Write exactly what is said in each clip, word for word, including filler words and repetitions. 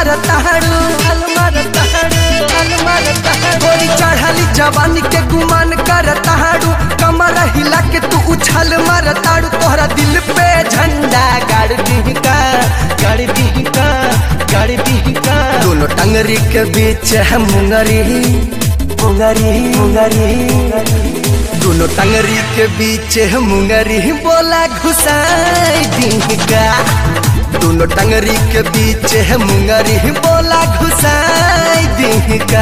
मारताड़ू छल मारताड़ू छल मारताड़ू गोरी चढ़ाली जवानी के गुमान करताड़ू कमर हिला के तू उछल मारताड़ू तोहरा दिल पे झंडा गाड़ दी का गाड़ दी का गाड़ दी का दोनों टंगरी के बीच है मुंगरी मुंगरी मुंगरी दोनों टंगरी के बीच है मुंगरी बोला घुसाई दी का दोनों टंगरी के बीच है मुंगरी बोला घुसाई दी का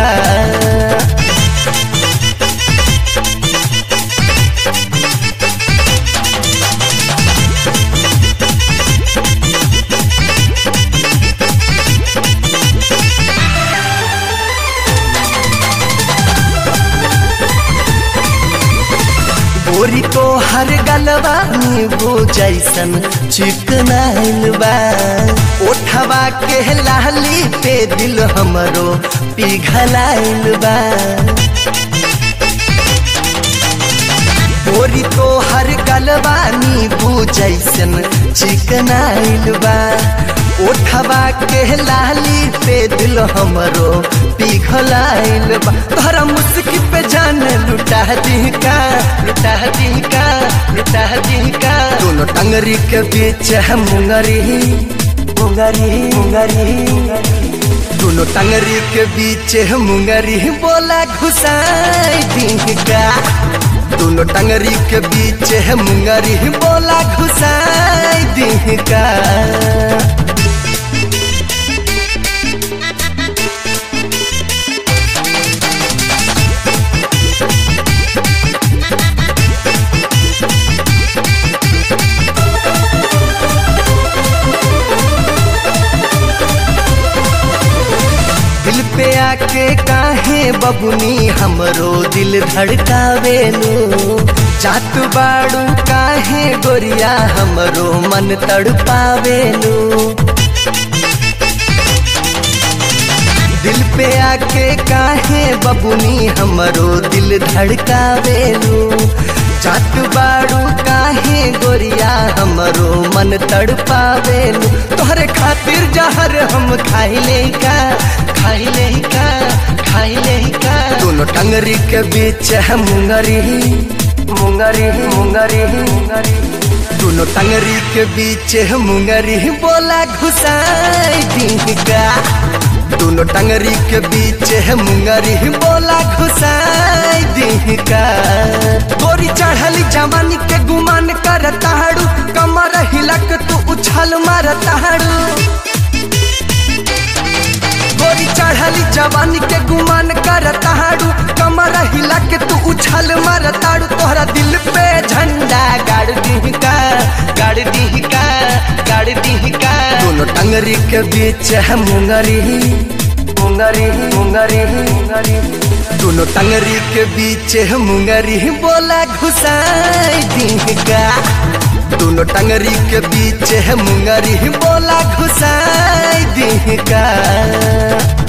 गोरी तो हर गलबा नींबू जैसन चिकनाइल बा ओठवा के लाली पे दिल हमरो पिघलाइल बा गोरी तो हर गलबा नींबू जैसन चिकनाइल बा ओठवा के लाली पे दिल हमरो पिघलाइल बा तोहरा मुस्की पे जान लुटा दी का लुटा दी का लुटा दी का दोनों टंगरी के बीच है मुंगरी मुंगरी मुंगरी दोनों टंगरी के बीच है मुंगरी बोला घुसाई दी का दोनों टंगरी के बीच है मुंगरी बोला घुसाई दी का दिल पे आके काहे बबुनी हमरो दिल धड़कावेलू जात बाड़ू काहे गोरिया हमरो मन तड़पावेलू दिल पे आके काहे बबुनी हमरो दिल धड़कावेलू जात बाड़ू काहे गोरिया हमरो मन तड़पावेलू तोहरे खातिर जहर हम खाइले का खाइले का खाइले का दोनों टंगरी के बीच है मुंगरी मुंगरी मुंगरी मुंगरी दोनों टंगरी के बीच है मुंगरी बोला घुसाई दी का दोनों टंगरी के बीच है मुंगरी बोला घुसाई दी का गोरी चढ़ली जवानी के गुमान करताड़ू कमर हिलक तू उछल मारताड़ू गोरी चढ़ली जवानी के गुमान करताड़ू कमर हिला के तू उछल मारताड़ू तोहरा दिल पे झंडा गाड़ दी का गाड़ दी का गाड़ दी का दोनों टंगरी के बीच है मुंगरी मुंगरी मुंगरी मुंगरी दोनों टंगरी के बीच है मुंगरी बोला घुसाई दी का दोनों टंगरी के बीच है मुंगरी बोला घुसाई दी का।